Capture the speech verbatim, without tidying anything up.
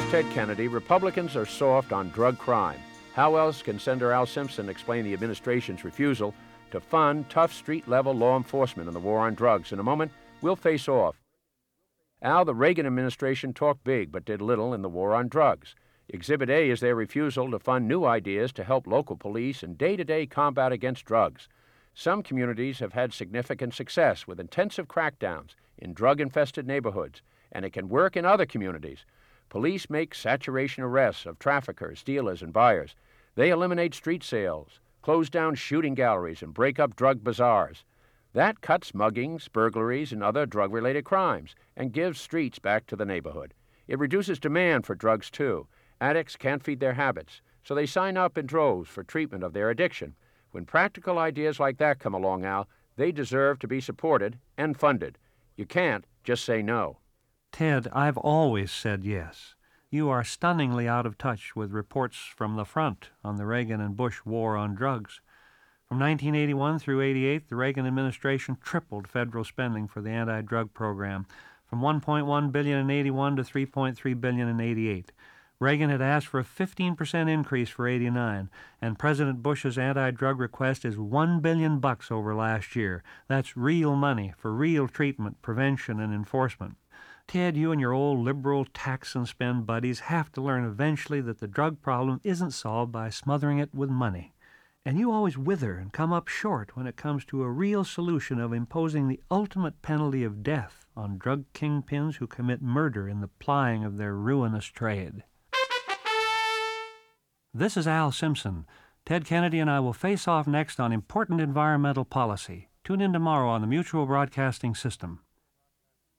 Ted Kennedy. Republicans are soft on drug crime. How else can Senator Al Simpson explain the administration's refusal to fund tough street-level law enforcement in the war on drugs? In a moment, we'll face off. Al, the Reagan administration talked big but did little in the war on drugs. Exhibit A is their refusal to fund new ideas to help local police in day-to-day combat against drugs. Some communities have had significant success with intensive crackdowns in drug-infested neighborhoods, and it can work in other communities. Police make saturation arrests of traffickers, dealers, and buyers. They eliminate street sales, close down shooting galleries, and break up drug bazaars. That cuts muggings, burglaries, and other drug-related crimes and gives streets back to the neighborhood. It reduces demand for drugs, too. Addicts can't feed their habits, so they sign up in droves for treatment of their addiction. When practical ideas like that come along, Al, they deserve to be supported and funded. You can't just say no. Ted, I've always said yes. You are stunningly out of touch with reports from the front on the Reagan and Bush war on drugs. From nineteen eighty-one through eighty-eight, the Reagan administration tripled federal spending for the anti-drug program, from one point one billion dollars in eighty-one to three point three billion dollars in eighty-eight. Reagan had asked for a fifteen percent increase for eighty-nine, and President Bush's anti-drug request is one billion dollars bucks over last year. That's real money for real treatment, prevention, and enforcement. Ted, you and your old liberal tax and spend buddies have to learn eventually that the drug problem isn't solved by smothering it with money. And you always wither and come up short when it comes to a real solution of imposing the ultimate penalty of death on drug kingpins who commit murder in the plying of their ruinous trade. This is Al Simpson. Ted Kennedy and I will face off next on important environmental policy. Tune in tomorrow on the Mutual Broadcasting System.